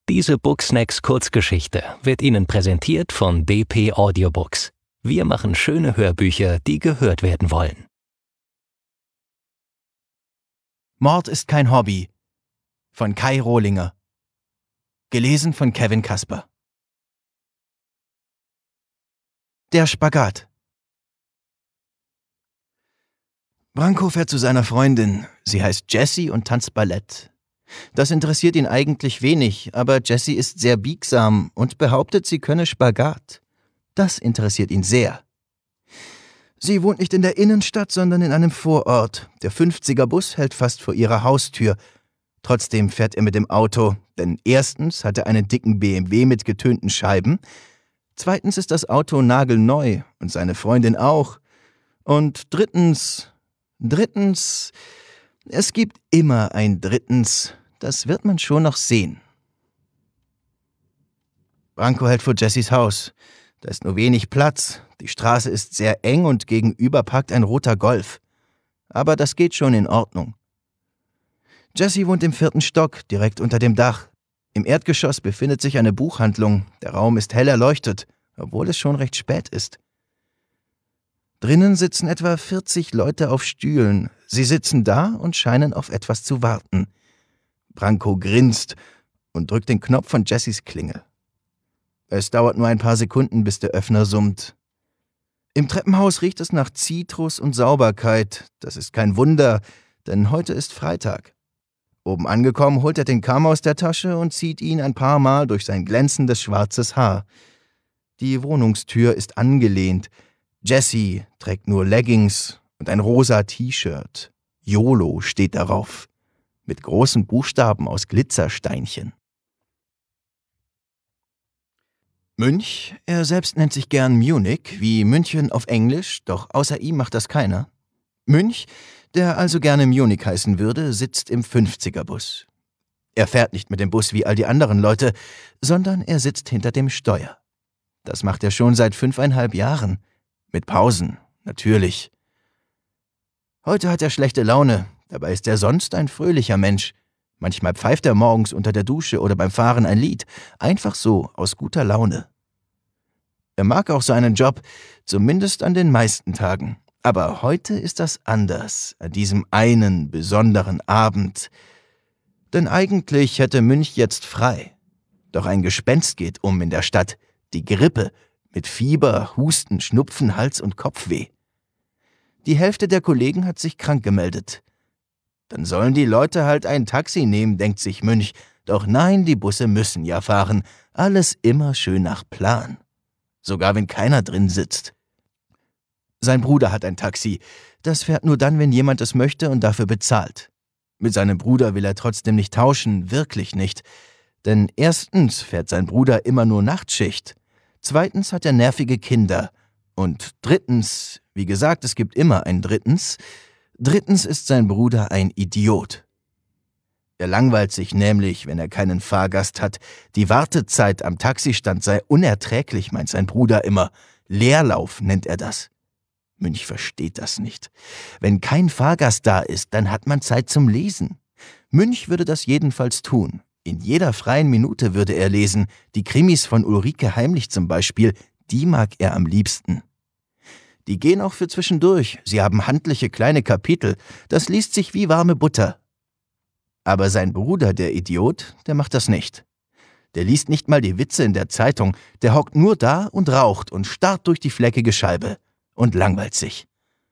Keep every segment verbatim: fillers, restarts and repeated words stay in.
Diese Booksnacks Kurzgeschichte wird Ihnen präsentiert von D P Audiobooks. Wir machen schöne Hörbücher, die gehört werden wollen. Mord ist kein Hobby von Kai Rohlinger. Gelesen von Kevin Kasper. Der Spagat. Branko fährt zu seiner Freundin. Sie heißt Jessie und tanzt Ballett. Das interessiert ihn eigentlich wenig, aber Jessie ist sehr biegsam und behauptet, sie könne Spagat. Das interessiert ihn sehr. Sie wohnt nicht in der Innenstadt, sondern in einem Vorort. Der fünfziger-Bus hält fast vor ihrer Haustür. Trotzdem fährt er mit dem Auto, denn erstens hat er einen dicken B M W mit getönten Scheiben, zweitens ist das Auto nagelneu und seine Freundin auch. Und drittens, drittens, es gibt immer ein Drittens, das wird man schon noch sehen. Branko hält vor Jessies Haus. Da ist nur wenig Platz, die Straße ist sehr eng und gegenüber parkt ein roter Golf. Aber das geht schon in Ordnung. Jessie wohnt im vierten Stock, direkt unter dem Dach. Im Erdgeschoss befindet sich eine Buchhandlung. Der Raum ist hell erleuchtet, obwohl es schon recht spät ist. Drinnen sitzen etwa vierzig Leute auf Stühlen. Sie sitzen da und scheinen auf etwas zu warten. Branko grinst und drückt den Knopf von Jessies Klingel. Es dauert nur ein paar Sekunden, bis der Öffner summt. Im Treppenhaus riecht es nach Zitrus und Sauberkeit. Das ist kein Wunder, denn heute ist Freitag. Oben angekommen, holt er den Kamm aus der Tasche und zieht ihn ein paar Mal durch sein glänzendes schwarzes Haar. Die Wohnungstür ist angelehnt. Jessie trägt nur Leggings und ein rosa T-Shirt. YOLO steht darauf, mit großen Buchstaben aus Glitzersteinchen. Münch, er selbst nennt sich gern Munich, wie München auf Englisch, doch außer ihm macht das keiner. Münch, der also gerne Munich heißen würde, sitzt im fünfziger-Bus. Er fährt nicht mit dem Bus wie all die anderen Leute, sondern er sitzt hinter dem Steuer. Das macht er schon seit fünfeinhalb Jahren. Mit Pausen, natürlich. Heute hat er schlechte Laune, dabei ist er sonst ein fröhlicher Mensch. Manchmal pfeift er morgens unter der Dusche oder beim Fahren ein Lied, einfach so, aus guter Laune. Er mag auch seinen Job, zumindest an den meisten Tagen. Aber heute ist das anders, an diesem einen besonderen Abend. Denn eigentlich hätte Münch jetzt frei. Doch ein Gespenst geht um in der Stadt, die Grippe, mit Fieber, Husten, Schnupfen, Hals- und Kopfweh. Die Hälfte der Kollegen hat sich krank gemeldet. Dann sollen die Leute halt ein Taxi nehmen, denkt sich Münch. Doch nein, die Busse müssen ja fahren. Alles immer schön nach Plan. Sogar wenn keiner drin sitzt. Sein Bruder hat ein Taxi. Das fährt nur dann, wenn jemand es möchte und dafür bezahlt. Mit seinem Bruder will er trotzdem nicht tauschen, wirklich nicht. Denn erstens fährt sein Bruder immer nur Nachtschicht. Zweitens hat er nervige Kinder. Und drittens, wie gesagt, es gibt immer ein Drittens, drittens ist sein Bruder ein Idiot. Er langweilt sich nämlich, wenn er keinen Fahrgast hat. Die Wartezeit am Taxistand sei unerträglich, meint sein Bruder immer. Leerlauf nennt er das. Münch versteht das nicht. Wenn kein Fahrgast da ist, dann hat man Zeit zum Lesen. Münch würde das jedenfalls tun. In jeder freien Minute würde er lesen. Die Krimis von Ulrike Heimlich zum Beispiel, die mag er am liebsten. Die gehen auch für zwischendurch. Sie haben handliche kleine Kapitel. Das liest sich wie warme Butter. Aber sein Bruder, der Idiot, der macht das nicht. Der liest nicht mal die Witze in der Zeitung. Der hockt nur da und raucht und starrt durch die fleckige Scheibe und langweilt sich.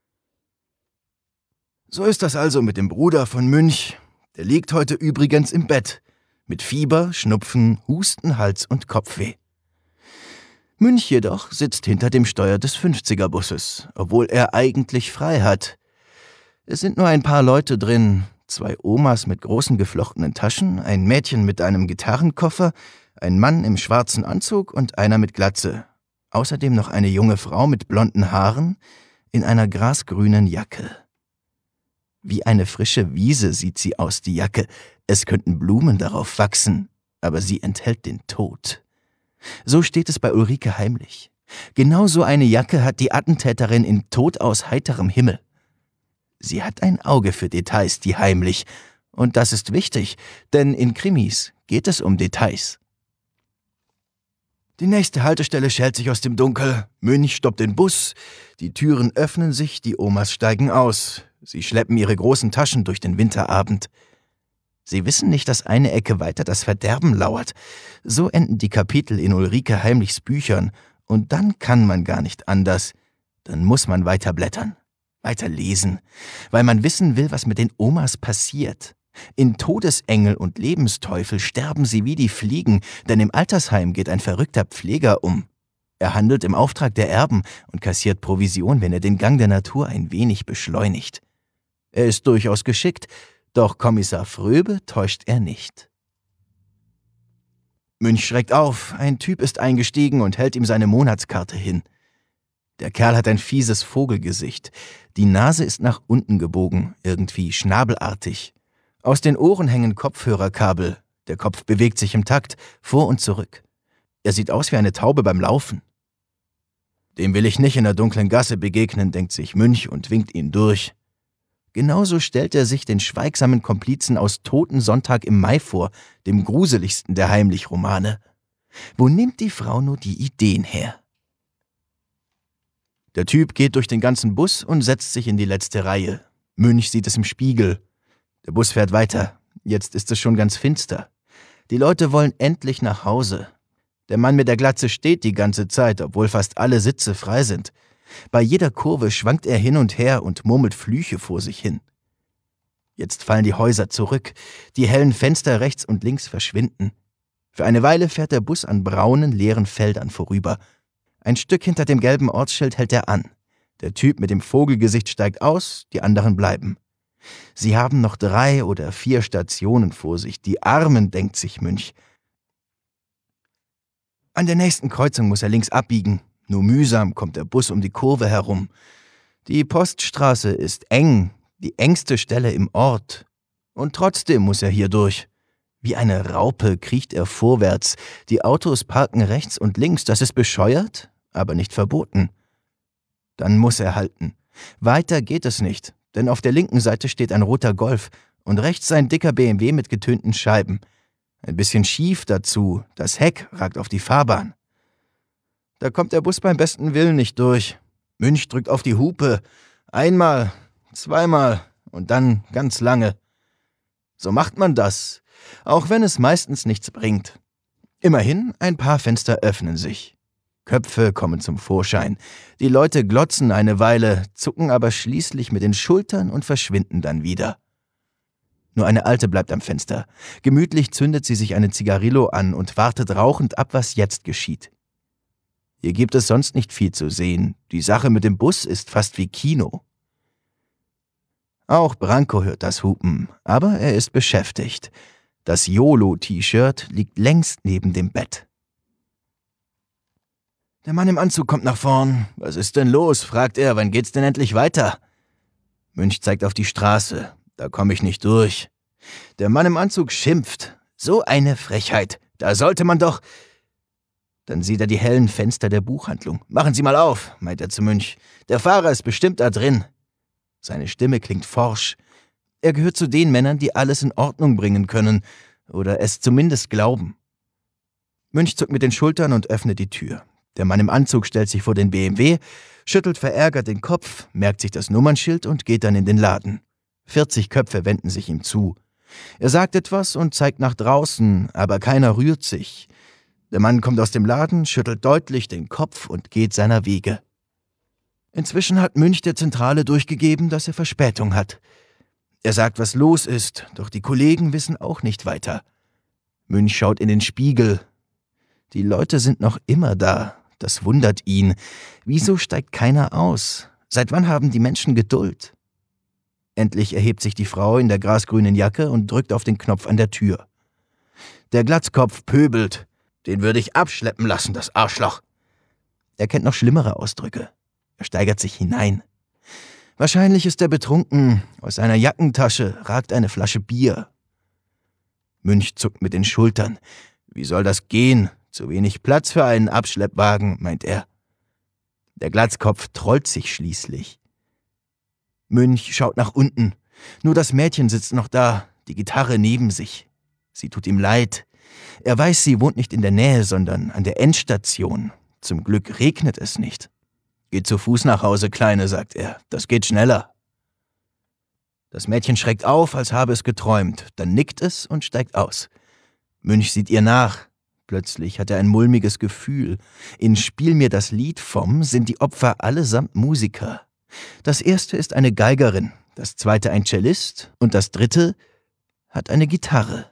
So ist das also mit dem Bruder von Münch. Der liegt heute übrigens im Bett. Mit Fieber, Schnupfen, Husten, Hals- und Kopfweh. Münch jedoch sitzt hinter dem Steuer des fünfziger-Busses, obwohl er eigentlich frei hat. Es sind nur ein paar Leute drin, zwei Omas mit großen geflochtenen Taschen, ein Mädchen mit einem Gitarrenkoffer, ein Mann im schwarzen Anzug und einer mit Glatze. Außerdem noch eine junge Frau mit blonden Haaren in einer grasgrünen Jacke. Wie eine frische Wiese sieht sie aus, die Jacke. Es könnten Blumen darauf wachsen, aber sie enthält den Tod. So steht es bei Ulrike Heimlich. Genau so eine Jacke hat die Attentäterin in Tod aus heiterem Himmel. Sie hat ein Auge für Details, die Heimlich. Und das ist wichtig, denn in Krimis geht es um Details. Die nächste Haltestelle schält sich aus dem Dunkel. Münch stoppt den Bus. Die Türen öffnen sich, die Omas steigen aus. Sie schleppen ihre großen Taschen durch den Winterabend. Sie wissen nicht, dass eine Ecke weiter das Verderben lauert. So enden die Kapitel in Ulrike Heimlichs Büchern. Und dann kann man gar nicht anders. Dann muss man weiter blättern, weiter lesen, weil man wissen will, was mit den Omas passiert. In Todesengel und Lebensteufel sterben sie wie die Fliegen, denn im Altersheim geht ein verrückter Pfleger um. Er handelt im Auftrag der Erben und kassiert Provision, wenn er den Gang der Natur ein wenig beschleunigt. Er ist durchaus geschickt, doch Kommissar Fröbe täuscht er nicht. Münch schreckt auf, ein Typ ist eingestiegen und hält ihm seine Monatskarte hin. Der Kerl hat ein fieses Vogelgesicht. Die Nase ist nach unten gebogen, irgendwie schnabelartig. Aus den Ohren hängen Kopfhörerkabel. Der Kopf bewegt sich im Takt, vor und zurück. Er sieht aus wie eine Taube beim Laufen. Dem will ich nicht in der dunklen Gasse begegnen, denkt sich Münch und winkt ihn durch. Genauso stellt er sich den schweigsamen Komplizen aus Toten Sonntag im Mai vor, dem gruseligsten der Heimlich-Romane. Wo nimmt die Frau nur die Ideen her? Der Typ geht durch den ganzen Bus und setzt sich in die letzte Reihe. Münch sieht es im Spiegel. Der Bus fährt weiter. Jetzt ist es schon ganz finster. Die Leute wollen endlich nach Hause. Der Mann mit der Glatze steht die ganze Zeit, obwohl fast alle Sitze frei sind. Bei jeder Kurve schwankt er hin und her und murmelt Flüche vor sich hin. Jetzt fallen die Häuser zurück. Die hellen Fenster rechts und links verschwinden. Für eine Weile fährt der Bus an braunen, leeren Feldern vorüber. Ein Stück hinter dem gelben Ortsschild hält er an. Der Typ mit dem Vogelgesicht steigt aus, die anderen bleiben. Sie haben noch drei oder vier Stationen vor sich. Die Armen, denkt sich Münch. An der nächsten Kreuzung muss er links abbiegen. Nur mühsam kommt der Bus um die Kurve herum. Die Poststraße ist eng, die engste Stelle im Ort. Und trotzdem muss er hier durch. Wie eine Raupe kriecht er vorwärts. Die Autos parken rechts und links. Das ist bescheuert, aber nicht verboten. Dann muss er halten. Weiter geht es nicht, denn auf der linken Seite steht ein roter Golf und rechts ein dicker B M W mit getönten Scheiben. Ein bisschen schief dazu, das Heck ragt auf die Fahrbahn. Da kommt der Bus beim besten Willen nicht durch. Münch drückt auf die Hupe. Einmal, zweimal und dann ganz lange. So macht man das, auch wenn es meistens nichts bringt. Immerhin, ein paar Fenster öffnen sich. Köpfe kommen zum Vorschein. Die Leute glotzen eine Weile, zucken aber schließlich mit den Schultern und verschwinden dann wieder. Nur eine Alte bleibt am Fenster. Gemütlich zündet sie sich eine Zigarillo an und wartet rauchend ab, was jetzt geschieht. Hier gibt es sonst nicht viel zu sehen. Die Sache mit dem Bus ist fast wie Kino. Auch Branko hört das Hupen, aber er ist beschäftigt. Das YOLO-T-Shirt liegt längst neben dem Bett. Der Mann im Anzug kommt nach vorn. »Was ist denn los?« fragt er. »Wann geht's denn endlich weiter?« Münch zeigt auf die Straße. »Da komme ich nicht durch.« Der Mann im Anzug schimpft. »So eine Frechheit. Da sollte man doch...« Dann sieht er die hellen Fenster der Buchhandlung. »Machen Sie mal auf«, meint er zu Münch. »Der Fahrer ist bestimmt da drin.« Seine Stimme klingt forsch. Er gehört zu den Männern, die alles in Ordnung bringen können. Oder es zumindest glauben. Münch zuckt mit den Schultern und öffnet die Tür. Der Mann im Anzug stellt sich vor den B M W, schüttelt verärgert den Kopf, merkt sich das Nummernschild und geht dann in den Laden. vierzig Köpfe wenden sich ihm zu. Er sagt etwas und zeigt nach draußen, aber keiner rührt sich. Der Mann kommt aus dem Laden, schüttelt deutlich den Kopf und geht seiner Wege. Inzwischen hat Münch der Zentrale durchgegeben, dass er Verspätung hat. Er sagt, was los ist, doch die Kollegen wissen auch nicht weiter. Münch schaut in den Spiegel. Die Leute sind noch immer da. Das wundert ihn. Wieso steigt keiner aus? Seit wann haben die Menschen Geduld? Endlich erhebt sich die Frau in der grasgrünen Jacke und drückt auf den Knopf an der Tür. Der Glatzkopf pöbelt. Den würde ich abschleppen lassen, das Arschloch. Er kennt noch schlimmere Ausdrücke. Er steigert sich hinein. Wahrscheinlich ist er betrunken. Aus seiner Jackentasche ragt eine Flasche Bier. Münch zuckt mit den Schultern. Wie soll das gehen? Zu wenig Platz für einen Abschleppwagen, meint er. Der Glatzkopf trollt sich schließlich. Münch schaut nach unten. Nur das Mädchen sitzt noch da, die Gitarre neben sich. Sie tut ihm leid. Er weiß, sie wohnt nicht in der Nähe, sondern an der Endstation. Zum Glück regnet es nicht. »Geh zu Fuß nach Hause, Kleine«, sagt er. »Das geht schneller.« Das Mädchen schreckt auf, als habe es geträumt. Dann nickt es und steigt aus. Münch sieht ihr nach. Plötzlich hat er ein mulmiges Gefühl. In »Spiel mir das Lied vom« sind die Opfer allesamt Musiker. Das erste ist eine Geigerin, das zweite ein Cellist und das dritte hat eine Gitarre.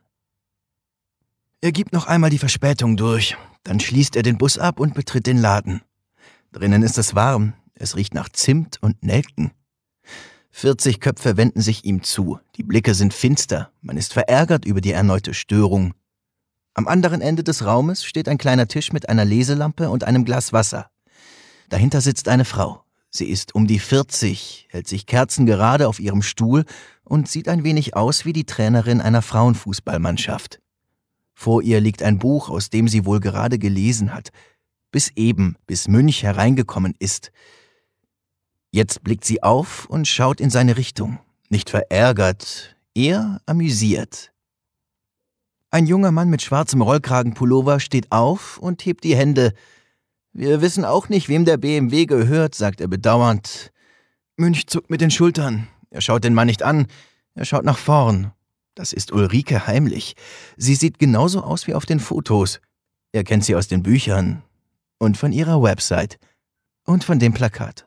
Er gibt noch einmal die Verspätung durch. Dann schließt er den Bus ab und betritt den Laden. Drinnen ist es warm. Es riecht nach Zimt und Nelken. vierzig Köpfe wenden sich ihm zu. Die Blicke sind finster. Man ist verärgert über die erneute Störung. Am anderen Ende des Raumes steht ein kleiner Tisch mit einer Leselampe und einem Glas Wasser. Dahinter sitzt eine Frau. Sie ist um die vierzig, hält sich kerzengerade auf ihrem Stuhl und sieht ein wenig aus wie die Trainerin einer Frauenfußballmannschaft. Vor ihr liegt ein Buch, aus dem sie wohl gerade gelesen hat. Bis eben, bis Münch hereingekommen ist. Jetzt blickt sie auf und schaut in seine Richtung. Nicht verärgert, eher amüsiert. Ein junger Mann mit schwarzem Rollkragenpullover steht auf und hebt die Hände. »Wir wissen auch nicht, wem der B M W gehört«, sagt er bedauernd. Münch zuckt mit den Schultern. Er schaut den Mann nicht an, er schaut nach vorn. Das ist Ulrike Heimlich. Sie sieht genauso aus wie auf den Fotos. Er kennt sie aus den Büchern und von ihrer Website und von dem Plakat.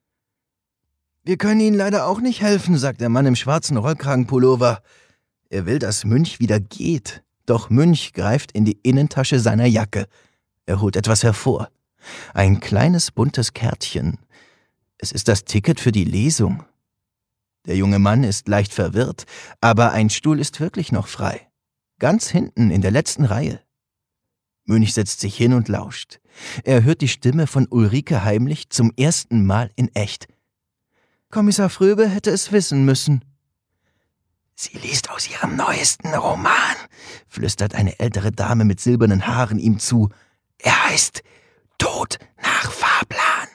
»Wir können Ihnen leider auch nicht helfen«, sagt der Mann im schwarzen Rollkragenpullover. Er will, dass Münch wieder geht. Doch Münch greift in die Innentasche seiner Jacke. Er holt etwas hervor. Ein kleines buntes Kärtchen. Es ist das Ticket für die Lesung. Der junge Mann ist leicht verwirrt, aber ein Stuhl ist wirklich noch frei. Ganz hinten in der letzten Reihe. Münch setzt sich hin und lauscht. Er hört die Stimme von Ulrike Heimlich zum ersten Mal in echt. Kommissar Fröbe hätte es wissen müssen. »Sie liest aus ihrem neuesten Roman«, flüstert eine ältere Dame mit silbernen Haaren ihm zu. »Er heißt »Tod nach Fahrplan«.«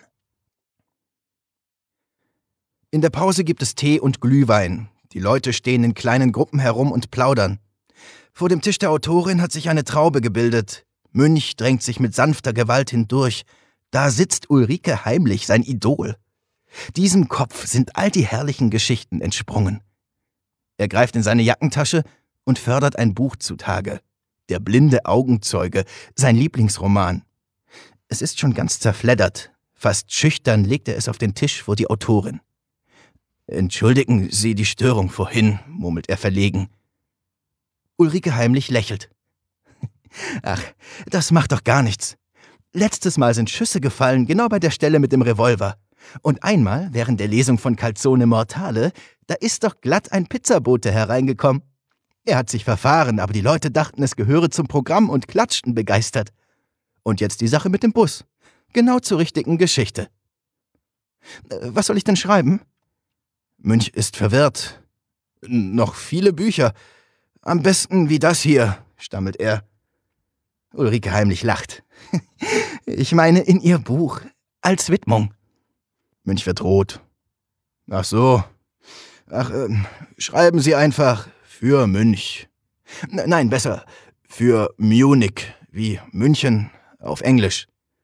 In der Pause gibt es Tee und Glühwein. Die Leute stehen in kleinen Gruppen herum und plaudern. Vor dem Tisch der Autorin hat sich eine Traube gebildet. Münch drängt sich mit sanfter Gewalt hindurch. Da sitzt Ulrike Heimlich, sein Idol. Diesem Kopf sind all die herrlichen Geschichten entsprungen. Er greift in seine Jackentasche und fördert ein Buch zutage. »Der blinde Augenzeuge«, sein Lieblingsroman. Es ist schon ganz zerfleddert. Fast schüchtern legt er es auf den Tisch vor die Autorin. »Entschuldigen Sie die Störung vorhin«, murmelt er verlegen. Ulrike Heimlich lächelt. »Ach, das macht doch gar nichts. Letztes Mal sind Schüsse gefallen, genau bei der Stelle mit dem Revolver. Und einmal, während der Lesung von Calzone Mortale, da ist doch glatt ein Pizzabote hereingekommen. Er hat sich verfahren, aber die Leute dachten, es gehöre zum Programm und klatschten begeistert. Und jetzt die Sache mit dem Bus. Genau zur richtigen Geschichte. Was soll ich denn schreiben?« Münch ist verwirrt. »Noch viele Bücher. Am besten wie das hier«, stammelt er. Ulrike Heimlich lacht. »Ich meine in Ihr Buch, als Widmung.« Münch wird rot. »Ach so. Ach, äh, schreiben Sie einfach für Münch. N- Nein, besser, für Munich, wie München auf Englisch.«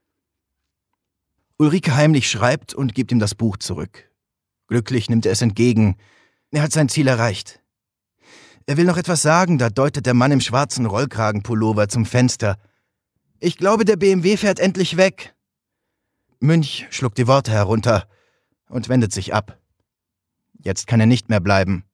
Ulrike Heimlich schreibt und gibt ihm das Buch zurück. Glücklich nimmt er es entgegen. Er hat sein Ziel erreicht. Er will noch etwas sagen, da deutet der Mann im schwarzen Rollkragenpullover zum Fenster. »Ich glaube, der B M W fährt endlich weg.« Münch schluckt die Worte herunter und wendet sich ab. Jetzt kann er nicht mehr bleiben.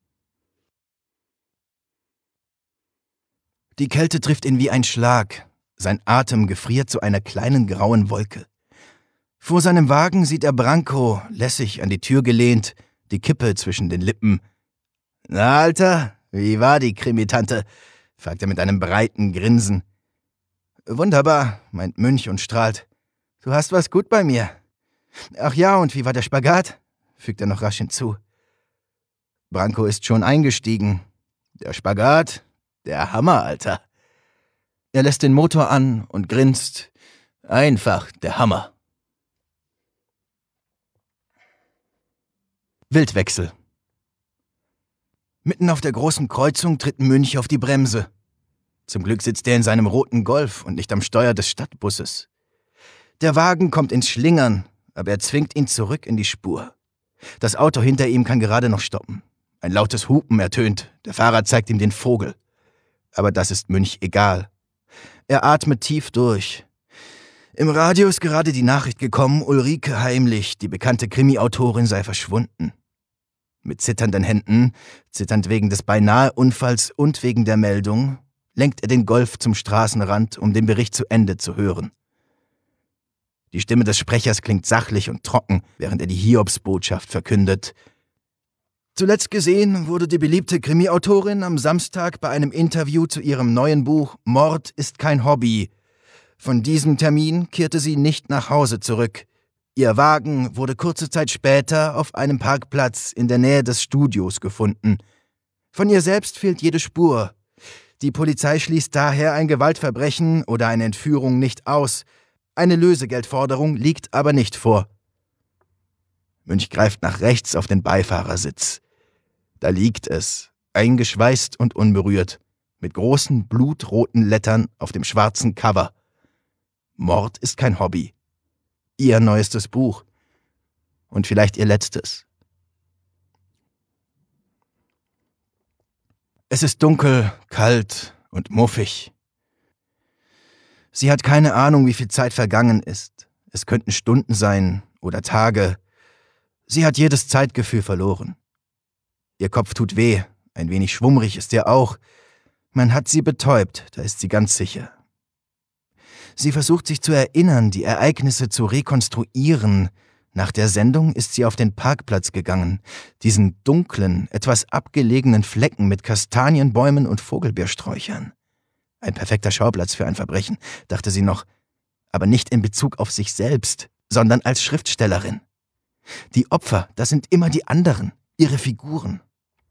Die Kälte trifft ihn wie ein Schlag. Sein Atem gefriert zu einer kleinen grauen Wolke. Vor seinem Wagen sieht er Branko, lässig an die Tür gelehnt, die Kippe zwischen den Lippen. »Na, Alter, wie war die Krimitante?« fragt er mit einem breiten Grinsen. »Wunderbar«, meint Münch und strahlt. »Du hast was gut bei mir.« »Ach ja, und wie war der Spagat?« fügt er noch rasch hinzu. Branko ist schon eingestiegen. »Der Spagat? Der Hammer, Alter.« Er lässt den Motor an und grinst. »Einfach der Hammer.« Wildwechsel. Mitten auf der großen Kreuzung tritt Münch auf die Bremse. Zum Glück sitzt er in seinem roten Golf und nicht am Steuer des Stadtbusses. Der Wagen kommt ins Schlingern, aber er zwingt ihn zurück in die Spur. Das Auto hinter ihm kann gerade noch stoppen. Ein lautes Hupen ertönt, der Fahrer zeigt ihm den Vogel. Aber das ist Münch egal. Er atmet tief durch. Im Radio ist gerade die Nachricht gekommen, Ulrike Heimlich, die bekannte Krimi-Autorin, sei verschwunden. Mit zitternden Händen, zitternd wegen des Beinahe-Unfalls und wegen der Meldung, lenkt er den Golf zum Straßenrand, um den Bericht zu Ende zu hören. Die Stimme des Sprechers klingt sachlich und trocken, während er die Hiobsbotschaft verkündet. Zuletzt gesehen wurde die beliebte Krimi-Autorin am Samstag bei einem Interview zu ihrem neuen Buch »Mord ist kein Hobby«. Von diesem Termin kehrte sie nicht nach Hause zurück. Ihr Wagen wurde kurze Zeit später auf einem Parkplatz in der Nähe des Studios gefunden. Von ihr selbst fehlt jede Spur. Die Polizei schließt daher ein Gewaltverbrechen oder eine Entführung nicht aus. Eine Lösegeldforderung liegt aber nicht vor. Münch greift nach rechts auf den Beifahrersitz. Da liegt es, eingeschweißt und unberührt, mit großen blutroten Lettern auf dem schwarzen Cover. Mord ist kein Hobby. Ihr neuestes Buch. Und vielleicht ihr letztes. Es ist dunkel, kalt und muffig. Sie hat keine Ahnung, wie viel Zeit vergangen ist. Es könnten Stunden sein oder Tage. Sie hat jedes Zeitgefühl verloren. Ihr Kopf tut weh, ein wenig schwummrig ist er auch. Man hat sie betäubt, da ist sie ganz sicher. Sie versucht sich zu erinnern, die Ereignisse zu rekonstruieren. Nach der Sendung ist sie auf den Parkplatz gegangen, diesen dunklen, etwas abgelegenen Flecken mit Kastanienbäumen und Vogelbeersträuchern. Ein perfekter Schauplatz für ein Verbrechen, dachte sie noch, aber nicht in Bezug auf sich selbst, sondern als Schriftstellerin. Die Opfer, das sind immer die anderen, ihre Figuren.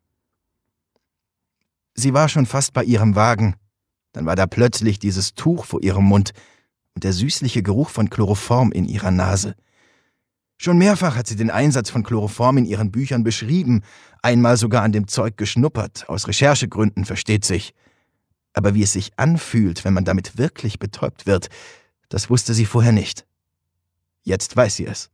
Sie war schon fast bei ihrem Wagen. Dann war da plötzlich dieses Tuch vor ihrem Mund und der süßliche Geruch von Chloroform in ihrer Nase. Schon mehrfach hat sie den Einsatz von Chloroform in ihren Büchern beschrieben, einmal sogar an dem Zeug geschnuppert, aus Recherchegründen, versteht sich. Aber wie es sich anfühlt, wenn man damit wirklich betäubt wird, das wusste sie vorher nicht. Jetzt weiß sie es.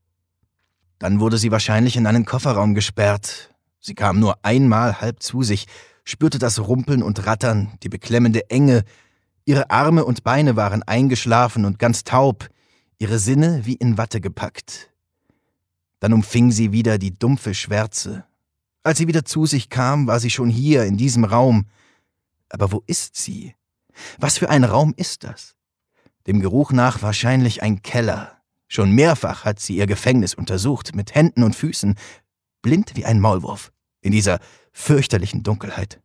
Dann wurde sie wahrscheinlich in einen Kofferraum gesperrt. Sie kam nur einmal halb zu sich, spürte das Rumpeln und Rattern, die beklemmende Enge. Ihre Arme und Beine waren eingeschlafen und ganz taub, ihre Sinne wie in Watte gepackt. Dann umfing sie wieder die dumpfe Schwärze. Als sie wieder zu sich kam, war sie schon hier, in diesem Raum. Aber wo ist sie? Was für ein Raum ist das? Dem Geruch nach wahrscheinlich ein Keller. Schon mehrfach hat sie ihr Gefängnis untersucht, mit Händen und Füßen, blind wie ein Maulwurf, in dieser fürchterlichen Dunkelheit.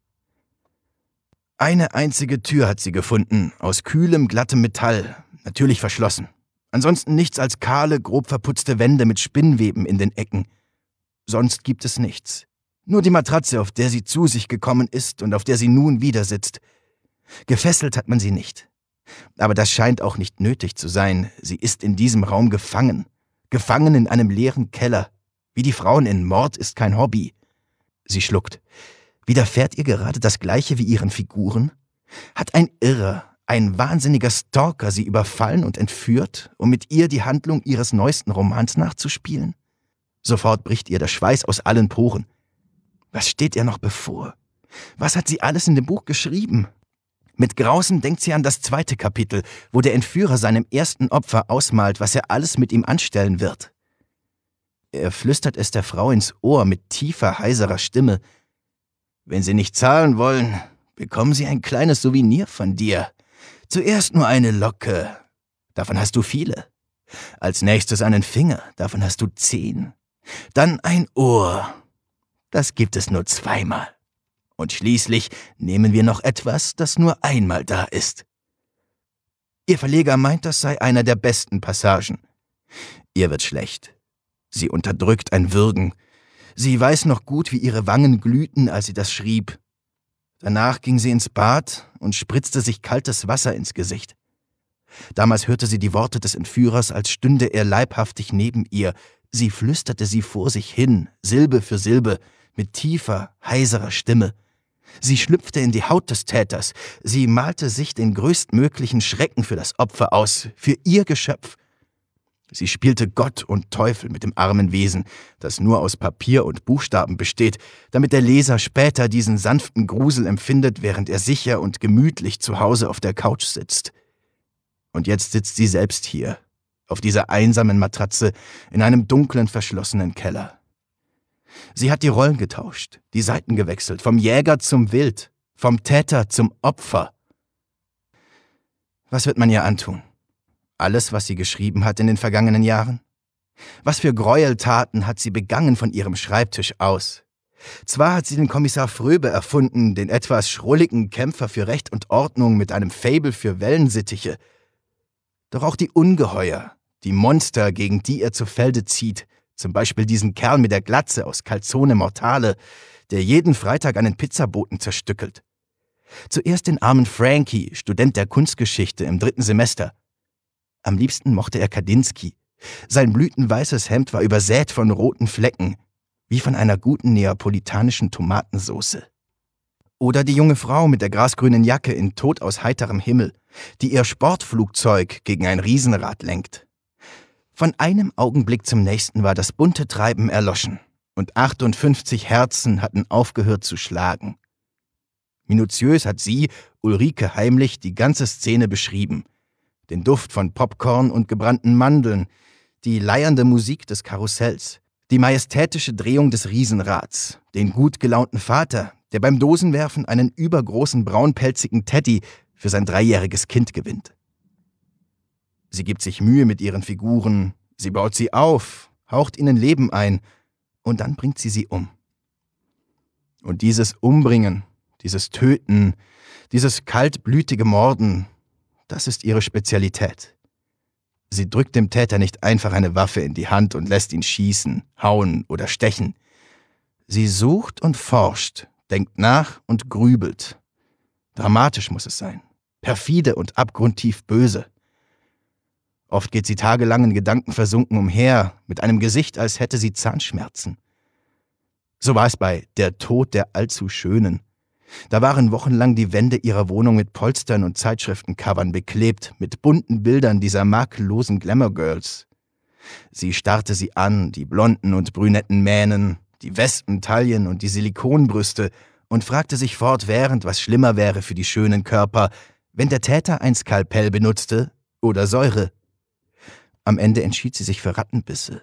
Eine einzige Tür hat sie gefunden, aus kühlem, glattem Metall, natürlich verschlossen. Ansonsten nichts als kahle, grob verputzte Wände mit Spinnweben in den Ecken. Sonst gibt es nichts. Nur die Matratze, auf der sie zu sich gekommen ist und auf der sie nun wieder sitzt. Gefesselt hat man sie nicht. Aber das scheint auch nicht nötig zu sein. Sie ist in diesem Raum gefangen. Gefangen in einem leeren Keller. Wie die Frauen in Mord ist kein Hobby. Sie schluckt. Widerfährt ihr gerade das Gleiche wie ihren Figuren? Hat ein Irrer, ein wahnsinniger Stalker sie überfallen und entführt, um mit ihr die Handlung ihres neuesten Romans nachzuspielen? Sofort bricht ihr der Schweiß aus allen Poren. Was steht ihr noch bevor? Was hat sie alles in dem Buch geschrieben? Mit Grausen denkt sie an das zweite Kapitel, wo der Entführer seinem ersten Opfer ausmalt, was er alles mit ihm anstellen wird. Er flüstert es der Frau ins Ohr mit tiefer, heiserer Stimme. »Wenn Sie nicht zahlen wollen, bekommen Sie ein kleines Souvenir von dir. Zuerst nur eine Locke. Davon hast du viele. Als nächstes einen Finger. Davon hast du zehn. Dann ein Ohr. Das gibt es nur zweimal. Und schließlich nehmen wir noch etwas, das nur einmal da ist.« Ihr Verleger meint, das sei einer der besten Passagen. Ihr wird schlecht. Sie unterdrückt ein Würgen. Sie weiß noch gut, wie ihre Wangen glühten, als sie das schrieb. Danach ging sie ins Bad und spritzte sich kaltes Wasser ins Gesicht. Damals hörte sie die Worte des Entführers, als stünde er leibhaftig neben ihr. Sie flüsterte sie vor sich hin, Silbe für Silbe, mit tiefer, heiserer Stimme. Sie schlüpfte in die Haut des Täters. Sie malte sich den größtmöglichen Schrecken für das Opfer aus, für ihr Geschöpf. Sie spielte Gott und Teufel mit dem armen Wesen, das nur aus Papier und Buchstaben besteht, damit der Leser später diesen sanften Grusel empfindet, während er sicher und gemütlich zu Hause auf der Couch sitzt. Und jetzt sitzt sie selbst hier, auf dieser einsamen Matratze in einem dunklen, verschlossenen Keller. Sie hat die Rollen getauscht, die Seiten gewechselt, vom Jäger zum Wild, vom Täter zum Opfer. Was wird man ihr antun? Alles, was sie geschrieben hat in den vergangenen Jahren? Was für Gräueltaten hat sie begangen von ihrem Schreibtisch aus? Zwar hat sie den Kommissar Fröbe erfunden, den etwas schrulligen Kämpfer für Recht und Ordnung mit einem Faible für Wellensittiche. Doch auch die Ungeheuer, die Monster, gegen die er zu Felde zieht, zum Beispiel diesen Kerl mit der Glatze aus Calzone Mortale, der jeden Freitag einen Pizzaboten zerstückelt. Zuerst den armen Frankie, Student der Kunstgeschichte im dritten Semester. Am liebsten mochte er Kandinsky. Sein blütenweißes Hemd war übersät von roten Flecken, wie von einer guten neapolitanischen Tomatensauce. Oder die junge Frau mit der grasgrünen Jacke in Tod aus heiterem Himmel, die ihr Sportflugzeug gegen ein Riesenrad lenkt. Von einem Augenblick zum nächsten war das bunte Treiben erloschen und achtundfünfzig Herzen hatten aufgehört zu schlagen. Minutiös hat sie, Ulrike Heimlich, die ganze Szene beschrieben. Den Duft von Popcorn und gebrannten Mandeln, die leiernde Musik des Karussells, die majestätische Drehung des Riesenrads, den gut gelaunten Vater, der beim Dosenwerfen einen übergroßen braunpelzigen Teddy für sein dreijähriges Kind gewinnt. Sie gibt sich Mühe mit ihren Figuren, sie baut sie auf, haucht ihnen Leben ein und dann bringt sie sie um. Und dieses Umbringen, dieses Töten, dieses kaltblütige Morden, das ist ihre Spezialität. Sie drückt dem Täter nicht einfach eine Waffe in die Hand und lässt ihn schießen, hauen oder stechen. Sie sucht und forscht, denkt nach und grübelt. Dramatisch muss es sein, perfide und abgrundtief böse. Oft geht sie tagelang in Gedanken versunken umher, mit einem Gesicht, als hätte sie Zahnschmerzen. So war es bei Der Tod der allzu Schönen. Da waren wochenlang die Wände ihrer Wohnung mit Polstern und Zeitschriftencovern beklebt, mit bunten Bildern dieser makellosen Glamour-Girls. Sie starrte sie an, die blonden und brünetten Mähnen, die Wespentaillen und die Silikonbrüste, und fragte sich fortwährend, was schlimmer wäre für die schönen Körper, wenn der Täter ein Skalpell benutzte oder Säure. Am Ende entschied sie sich für Rattenbisse.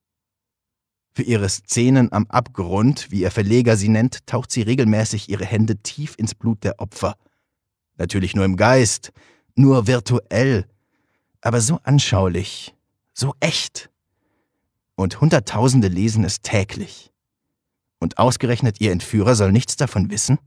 Für ihre Szenen am Abgrund, wie ihr Verleger sie nennt, taucht sie regelmäßig ihre Hände tief ins Blut der Opfer. Natürlich nur im Geist, nur virtuell, aber so anschaulich, so echt. Und Hunderttausende lesen es täglich. Und ausgerechnet ihr Entführer soll nichts davon wissen?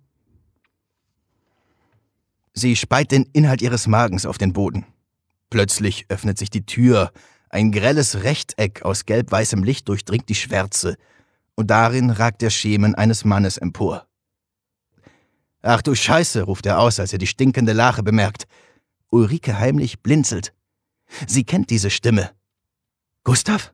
Sie speit den Inhalt ihres Magens auf den Boden. Plötzlich öffnet sich die Tür. Ein grelles Rechteck aus gelb-weißem Licht durchdringt die Schwärze, und darin ragt der Schemen eines Mannes empor. »Ach du Scheiße«, ruft er aus, als er die stinkende Lache bemerkt. Ulrike Heimlich blinzelt. Sie kennt diese Stimme. »Gustav?«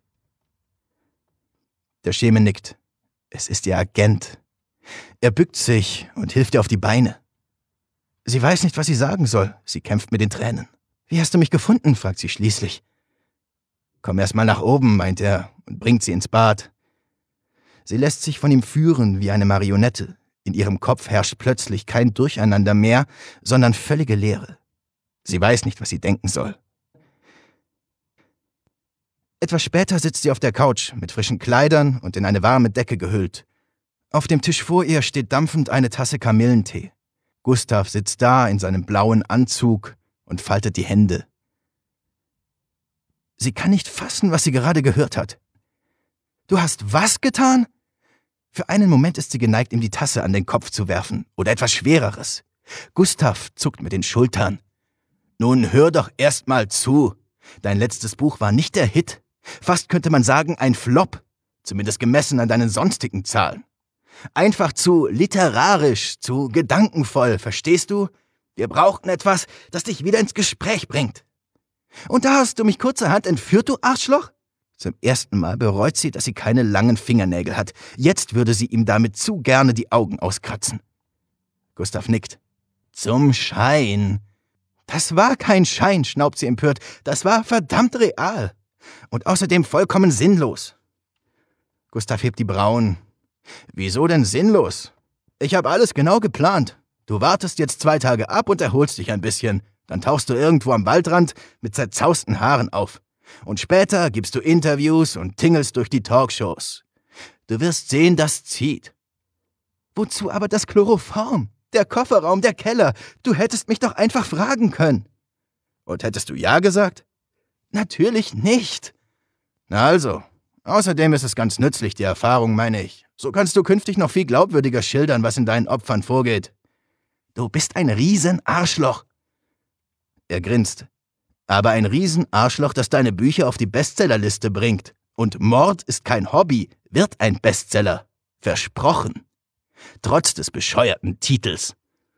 Der Schemen nickt. Es ist ihr Agent. Er bückt sich und hilft ihr auf die Beine. Sie weiß nicht, was sie sagen soll. Sie kämpft mit den Tränen. »Wie hast du mich gefunden?« fragt sie schließlich. »Komm erst mal nach oben«, meint er und bringt sie ins Bad. Sie lässt sich von ihm führen wie eine Marionette. In ihrem Kopf herrscht plötzlich kein Durcheinander mehr, sondern völlige Leere. Sie weiß nicht, was sie denken soll. Etwas später sitzt sie auf der Couch, mit frischen Kleidern und in eine warme Decke gehüllt. Auf dem Tisch vor ihr steht dampfend eine Tasse Kamillentee. Gustav sitzt da in seinem blauen Anzug und faltet die Hände. Sie kann nicht fassen, was sie gerade gehört hat. »Du hast was getan?« Für einen Moment ist sie geneigt, ihm die Tasse an den Kopf zu werfen oder etwas Schwereres. Gustav zuckt mit den Schultern. »Nun hör doch erst mal zu. Dein letztes Buch war nicht der Hit. Fast könnte man sagen, ein Flop. Zumindest gemessen an deinen sonstigen Zahlen. Einfach zu literarisch, zu gedankenvoll, verstehst du? Wir brauchten etwas, das dich wieder ins Gespräch bringt. Und da hast du mich kurzerhand entführt, du Arschloch?« Zum ersten Mal bereut sie, dass sie keine langen Fingernägel hat. Jetzt würde sie ihm damit zu gerne die Augen auskratzen. Gustav nickt. Zum Schein. Das war kein Schein, schnaubt sie empört. Das war verdammt real. Und außerdem vollkommen sinnlos. Gustav hebt die Brauen. Wieso denn sinnlos? Ich habe alles genau geplant. Du wartest jetzt zwei Tage ab und erholst dich ein bisschen. Dann tauchst du irgendwo am Waldrand mit zerzausten Haaren auf. Und später gibst du Interviews und tingelst durch die Talkshows. Du wirst sehen, das zieht. Wozu aber das Chloroform? Der Kofferraum, der Keller. Du hättest mich doch einfach fragen können. Und hättest du ja gesagt? Natürlich nicht. Na also, außerdem ist es ganz nützlich, die Erfahrung, meine ich. So kannst du künftig noch viel glaubwürdiger schildern, was in deinen Opfern vorgeht. Du bist ein Riesenarschloch. Er grinst. Aber ein Riesenarschloch, das deine Bücher auf die Bestsellerliste bringt. Und Mord ist kein Hobby, wird ein Bestseller. Versprochen. Trotz des bescheuerten Titels.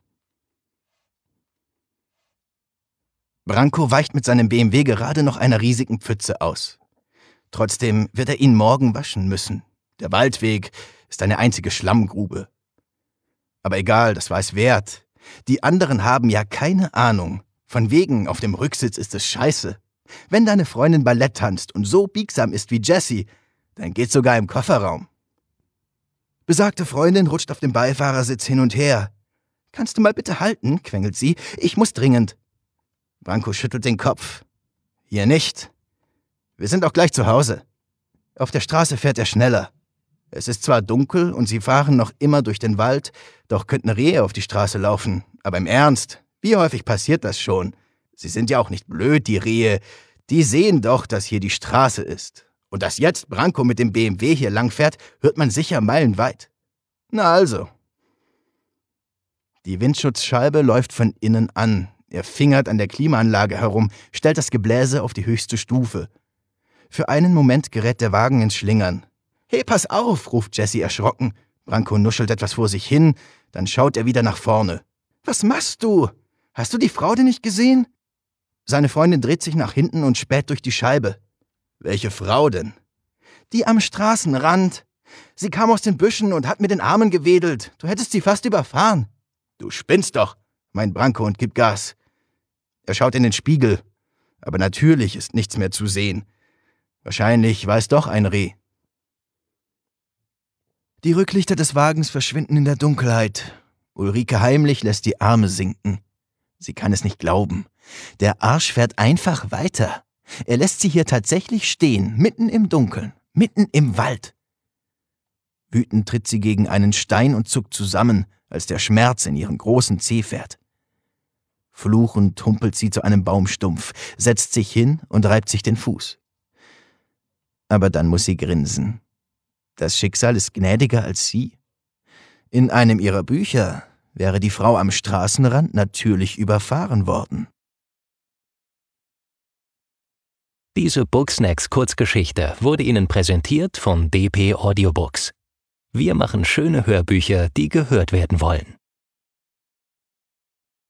Branko weicht mit seinem B M W gerade noch einer riesigen Pfütze aus. Trotzdem wird er ihn morgen waschen müssen. Der Waldweg ist eine einzige Schlammgrube. Aber egal, das war es wert. Die anderen haben ja keine Ahnung. Von wegen, auf dem Rücksitz ist es scheiße. Wenn deine Freundin Ballett tanzt und so biegsam ist wie Jessie, dann geht's sogar im Kofferraum. Besagte Freundin rutscht auf dem Beifahrersitz hin und her. »Kannst du mal bitte halten?« quengelt sie. »Ich muss dringend.« Branko schüttelt den Kopf. »Hier nicht. Wir sind auch gleich zu Hause.« Auf der Straße fährt er schneller. Es ist zwar dunkel und sie fahren noch immer durch den Wald, doch könnten Rehe auf die Straße laufen. Aber im Ernst, wie häufig passiert das schon? Sie sind ja auch nicht blöd, die Rehe. Die sehen doch, dass hier die Straße ist. Und dass jetzt Branko mit dem B M W hier langfährt, hört man sicher meilenweit. Na also. Die Windschutzscheibe läuft von innen an. Er fingert an der Klimaanlage herum, stellt das Gebläse auf die höchste Stufe. Für einen Moment gerät der Wagen ins Schlingern. »Hey, pass auf«, ruft Jessie erschrocken. Branko nuschelt etwas vor sich hin, dann schaut er wieder nach vorne. »Was machst du? Hast du die Frau denn nicht gesehen?« Seine Freundin dreht sich nach hinten und späht durch die Scheibe. »Welche Frau denn?« »Die am Straßenrand. Sie kam aus den Büschen und hat mit den Armen gewedelt. Du hättest sie fast überfahren.« »Du spinnst doch«, meint Branko und gibt Gas. Er schaut in den Spiegel. Aber natürlich ist nichts mehr zu sehen. Wahrscheinlich war es doch ein Reh. Die Rücklichter des Wagens verschwinden in der Dunkelheit. Ulrike heimlich lässt die Arme sinken. Sie kann es nicht glauben. Der Arsch fährt einfach weiter. Er lässt sie hier tatsächlich stehen, mitten im Dunkeln, mitten im Wald. Wütend tritt sie gegen einen Stein und zuckt zusammen, als der Schmerz in ihren großen Zeh fährt. Fluchend humpelt sie zu einem Baumstumpf, setzt sich hin und reibt sich den Fuß. Aber dann muss sie grinsen. Das Schicksal ist gnädiger als sie. In einem ihrer Bücher wäre die Frau am Straßenrand natürlich überfahren worden. Diese Booksnacks-Kurzgeschichte wurde Ihnen präsentiert von D P Audiobooks. Wir machen schöne Hörbücher, die gehört werden wollen.